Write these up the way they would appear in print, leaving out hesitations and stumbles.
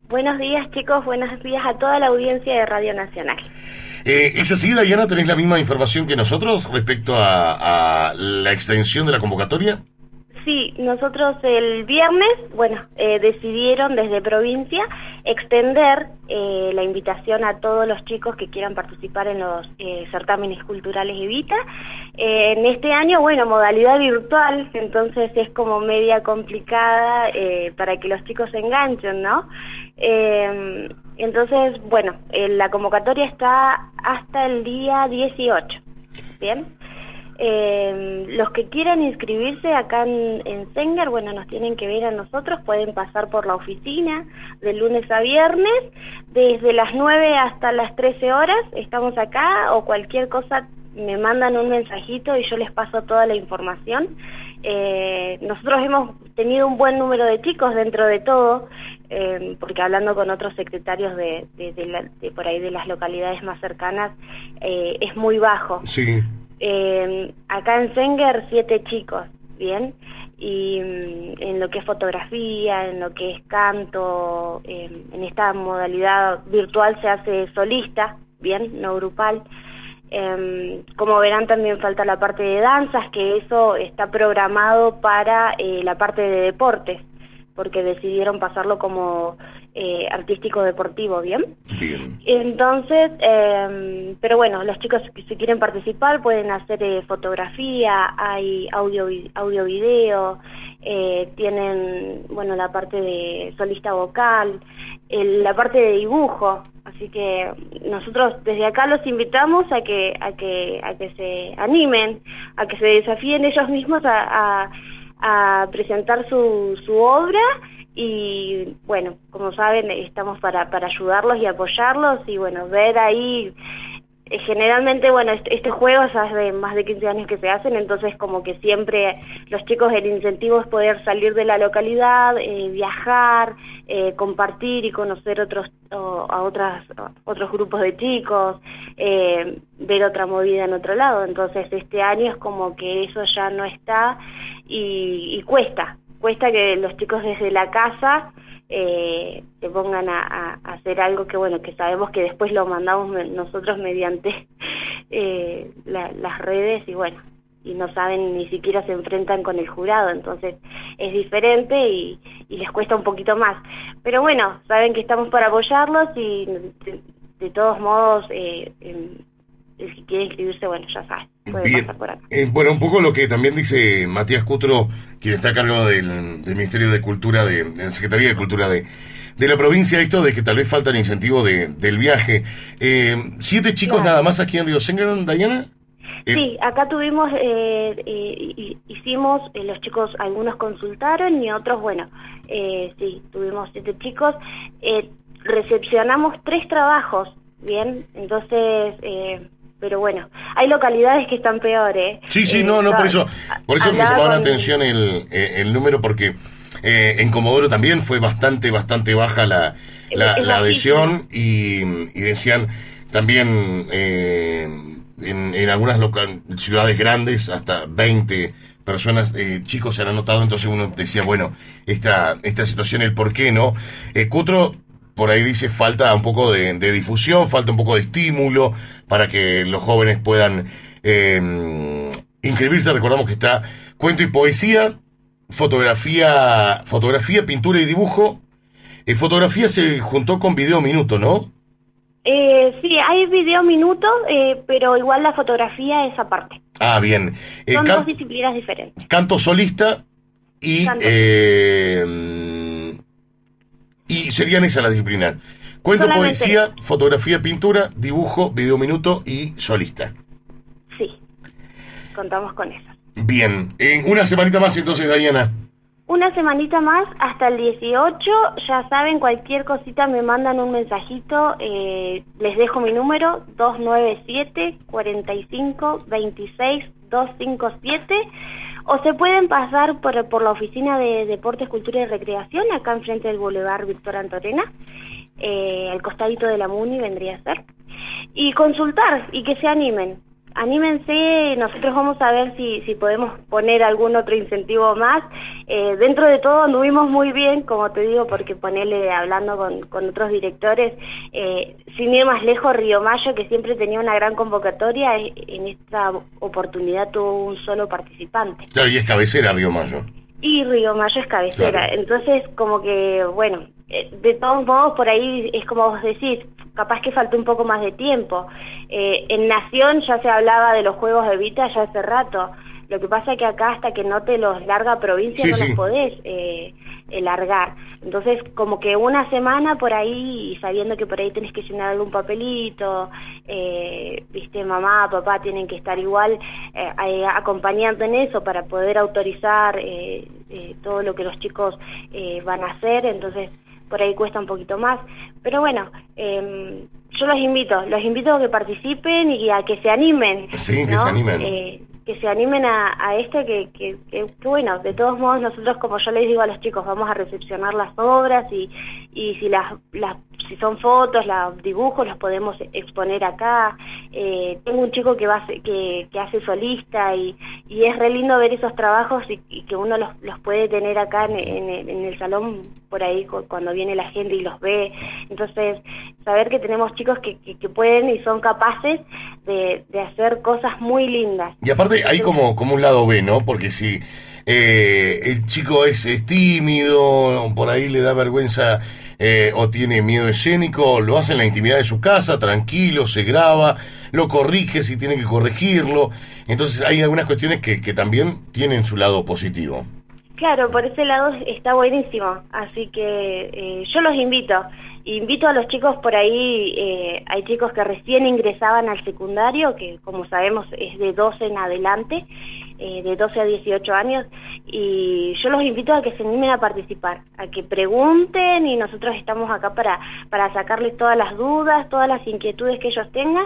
Buenos días, chicos, buenos días a toda la audiencia de Radio Nacional. ¿Es así, Dayana? ¿Tenés la misma información que nosotros respecto a la extensión de la convocatoria? Sí, nosotros el viernes, decidieron desde provincia extender la invitación a todos los chicos que quieran participar en los certámenes culturales Evita. En este año, modalidad virtual, entonces es como media complicada para que los chicos se enganchen, ¿no? Entonces, la convocatoria está hasta el día 18, ¿bien? Los que quieran inscribirse acá en Sengar, nos tienen que ver a nosotros, pueden pasar por la oficina de lunes a viernes, desde las 9 hasta las 13 horas, estamos acá, o cualquier cosa me mandan un mensajito y yo les paso toda la información. Nosotros hemos tenido un buen número de chicos dentro de todo, porque hablando con otros secretarios de por ahí de las localidades más cercanas, es muy bajo. Sí. Acá en Sengar 7 chicos, ¿bien? Y en lo que es fotografía, en lo que es canto, en esta modalidad virtual se hace solista, ¿bien? No grupal. Como verán, también falta la parte de danzas, que eso está programado para la parte de deportes, porque decidieron pasarlo como artístico deportivo, ¿bien? Bien. Entonces, pero los chicos que si quieren participar pueden hacer fotografía, hay audio video, tienen, la parte de solista vocal, la parte de dibujo, así que nosotros desde acá los invitamos a que se animen, a que se desafíen ellos mismos a presentar su obra. Y como saben, estamos para ayudarlos y apoyarlos y ver ahí, generalmente este juego ya hace más de 15 años que se hacen, entonces como que siempre los chicos, el incentivo es poder salir de la localidad, viajar, compartir y conocer otros grupos de chicos, ver otra movida en otro lado. Entonces este año es como que eso ya no está y cuesta que los chicos desde la casa se pongan a hacer algo que sabemos que después lo mandamos nosotros mediante las redes y no saben, ni siquiera se enfrentan con el jurado, entonces es diferente y les cuesta un poquito más. Pero saben que estamos para apoyarlos y de todos modos, el que quiere inscribirse, ya sabe, puede pasar por acá. Un poco lo que también dice Matías Cutro, quien está a cargo del Ministerio de Cultura, de la Secretaría de Cultura de la provincia, esto de que tal vez falta el incentivo del viaje. 7 chicos nada más aquí en Río Sengar, Dayana. Sí, acá tuvimos, hicimos, los chicos, algunos consultaron y otros, sí, tuvimos 7 chicos, recepcionamos 3 trabajos, bien, entonces, pero hay localidades que están peores. Sí, por eso me llamaba la atención el número, porque en Comodoro también fue bastante baja la adhesión y decían también en algunas ciudades grandes hasta 20 personas, chicos se han anotado, entonces uno decía, esta situación, el por qué, ¿no? Cutro por ahí dice, falta un poco de difusión, falta un poco de estímulo para que los jóvenes puedan inscribirse. Recordamos que está cuento y poesía, fotografía, pintura y dibujo. Fotografía se juntó con video minuto, ¿no? Sí, hay video minuto, pero igual la fotografía es aparte. Ah, bien. Son 2 disciplinas diferentes. Canto solista y serían esas las disciplinas. Cuento, solamente poesía, fotografía, pintura, dibujo, video minuto y solista. Sí, contamos con eso. Bien, una semanita más entonces, Dayana. Una semanita más hasta el 18, ya saben, cualquier cosita me mandan un mensajito, les dejo mi número, 297-45-26-257, o se pueden pasar por la oficina de Deportes, Cultura y Recreación, acá enfrente del Boulevard Víctor Antorena, al costadito de la MUNI vendría a ser, y consultar, y que se animen anímense, nosotros vamos a ver si podemos poner algún otro incentivo más. Dentro de todo anduvimos muy bien, como te digo, porque ponerle, hablando con otros directores, sin ir más lejos, Río Mayo, que siempre tenía una gran convocatoria, en esta oportunidad tuvo un solo participante. Claro, y es cabecera Río Mayo. Y Río Mayo es cabecera, claro. Entonces como que, bueno, de todos modos por ahí es como vos decís, capaz que faltó un poco más de tiempo. En Nación ya se hablaba de los Juegos de Evita ya hace rato. Lo que pasa es que acá hasta que no te los larga provincia no los podés largar. Entonces como que una semana por ahí, y sabiendo que por ahí tenés que llenar algún papelito, viste, mamá, papá tienen que estar igual acompañando en eso para poder autorizar todo lo que los chicos van a hacer, entonces por ahí cuesta un poquito más. Pero bueno, yo los invito a que participen y a que se animen. Sí, ¿no? Que se animen. Que se animen a esto, que bueno, de todos modos nosotros, como yo les digo a los chicos, vamos a recepcionar las obras y si son fotos, dibujos, los podemos exponer acá. Tengo un chico que hace solista y es re lindo ver esos trabajos y que uno los puede tener acá en el salón por ahí cuando viene la gente y los ve. Entonces, saber que tenemos chicos que pueden y son capaces de hacer cosas muy lindas. Y aparte hay como un lado B, ¿no? Porque si el chico es tímido, por ahí le da vergüenza o tiene miedo escénico, lo hace en la intimidad de su casa, tranquilo, se graba, lo corrige si tiene que corregirlo. Entonces hay algunas cuestiones que también tienen su lado positivo. Claro, por ese lado está buenísimo, así que yo los invito a los chicos por ahí, hay chicos que recién ingresaban al secundario, que como sabemos es de 12 en adelante, de 12 a 18 años, y yo los invito a que se animen a participar, a que pregunten, y nosotros estamos acá para sacarles todas las dudas, todas las inquietudes que ellos tengan,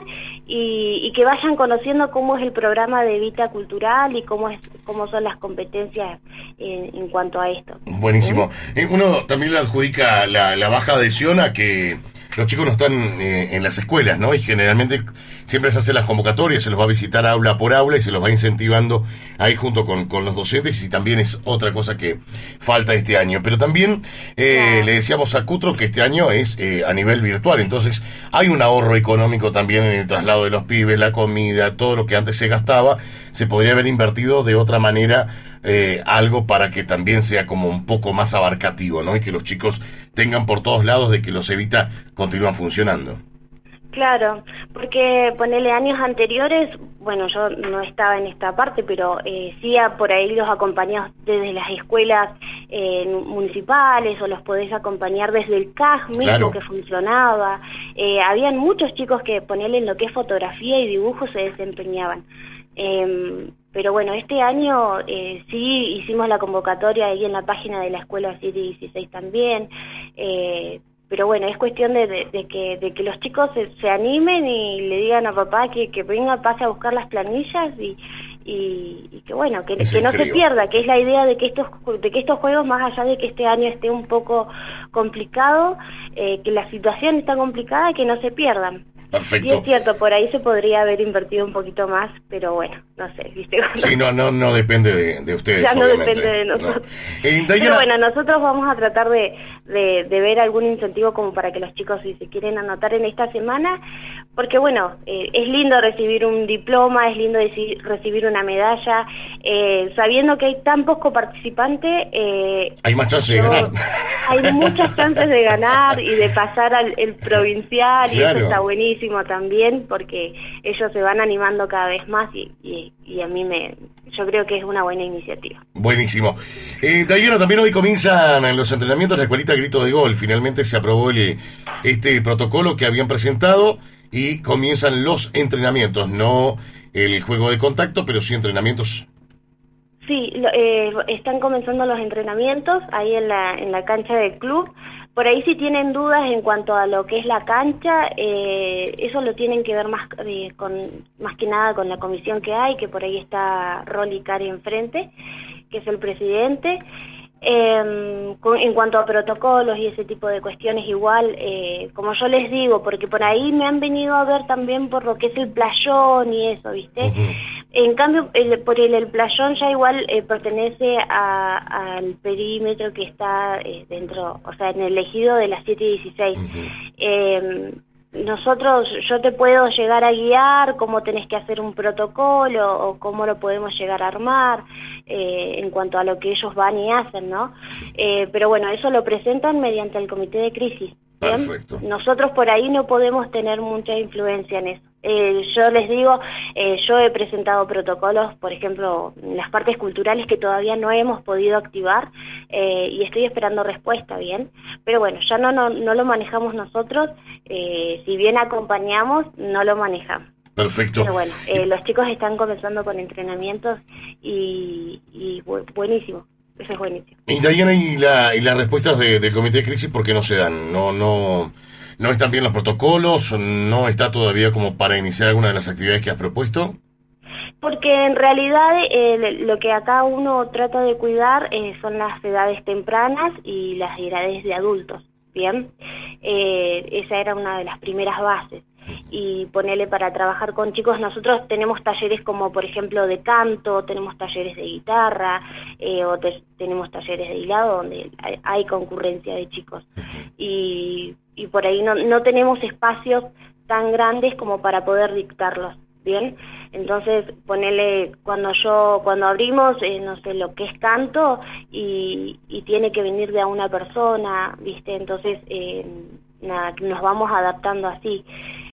y que vayan conociendo cómo es el programa de Evita Cultural y cómo son las competencias en cuanto a esto. Buenísimo. Uno también le adjudica la baja adhesión a que los chicos no están en las escuelas, ¿no? Y generalmente siempre se hacen las convocatorias, se los va a visitar aula por aula y se los va incentivando ahí junto con los docentes, y también es otra cosa que falta este año. Pero también le decíamos a Cutro que este año es a nivel virtual, entonces hay un ahorro económico también en el traslado de los pibes, la comida, todo lo que antes se gastaba, se podría haber invertido de otra manera, algo para que también sea como un poco más abarcativo, ¿no? Y que los chicos tengan por todos lados de que los Evita continúan funcionando. Claro, porque ponele años anteriores, bueno, yo no estaba en esta parte, pero sí por ahí los acompañás desde las escuelas municipales, o los podés acompañar desde el CAG mismo, claro, que funcionaba. Habían muchos chicos que ponele en lo que es fotografía y dibujo se desempeñaban. Pero bueno, este año sí hicimos la convocatoria ahí en la página de la escuela 716 también, pero bueno, es cuestión de que los chicos se animen y le digan a papá que venga, pase a buscar las planillas y que bueno, que no se pierda, que es la idea de que estos juegos, más allá de que este año esté un poco complicado, que la situación está complicada, que no se pierdan. Perfecto. Y es cierto, por ahí se podría haber invertido un poquito más, pero bueno, no sé, ¿viste? Sí, no depende de ustedes, ya no obviamente. Depende de nosotros. No. Pero bueno, nosotros vamos a tratar de ver algún incentivo como para que los chicos, si se quieren anotar en esta semana, porque bueno, es lindo recibir un diploma, es lindo recibir una medalla, sabiendo que hay tan poco participante. Hay más chances de ganar. Hay muchas chances de ganar y de pasar al provincial, claro, y eso está buenísimo también, porque ellos se van animando cada vez más y a mí yo creo que es una buena iniciativa. Buenísimo. Dayana, también hoy comienzan los entrenamientos de la escuelita Grito de Gol. Finalmente se aprobó este protocolo que habían presentado y comienzan los entrenamientos, no el juego de contacto, pero sí entrenamientos. Sí, están comenzando los entrenamientos ahí en la cancha del club. Por ahí si tienen dudas en cuanto a lo que es la cancha, eso lo tienen que ver más que nada con la comisión que hay, que por ahí está Rolly Cari enfrente, que es el presidente. En cuanto a protocolos y ese tipo de cuestiones, igual, como yo les digo, porque por ahí me han venido a ver también por lo que es el playón y eso, ¿viste? En cambio, el playón ya igual pertenece al perímetro que está dentro, o sea, en el ejido de las 716. Nosotros, yo te puedo llegar a guiar cómo tenés que hacer un protocolo o cómo lo podemos llegar a armar en cuanto a lo que ellos van y hacen, ¿no? Pero bueno, eso lo presentan mediante el comité de crisis. ¿Bien? Perfecto. Nosotros por ahí no podemos tener mucha influencia en eso. Yo les digo, yo he presentado protocolos, por ejemplo, en las partes culturales que todavía no hemos podido activar y estoy esperando respuesta, ¿bien? Pero bueno, ya no lo manejamos nosotros, si bien acompañamos, no lo manejamos. Perfecto. Pero bueno, los chicos están comenzando con entrenamientos y buenísimo. Eso es buenísimo. Y Dayana, ¿y las respuestas del comité de crisis por qué no se dan? ¿No están bien los protocolos? ¿No está todavía como para iniciar alguna de las actividades que has propuesto? Porque en realidad lo que acá uno trata de cuidar son las edades tempranas y las edades de adultos, ¿bien? Esa era una de las primeras bases. Y ponerle para trabajar con chicos, nosotros tenemos talleres como por ejemplo de canto, tenemos talleres de guitarra, tenemos talleres de hilado donde hay concurrencia de chicos. Y por ahí no tenemos espacios tan grandes como para poder dictarlos, ¿bien? Entonces ponerle, cuando abrimos, no sé, lo que es canto y tiene que venir de a una persona, ¿viste? Entonces, nada, nos vamos adaptando así.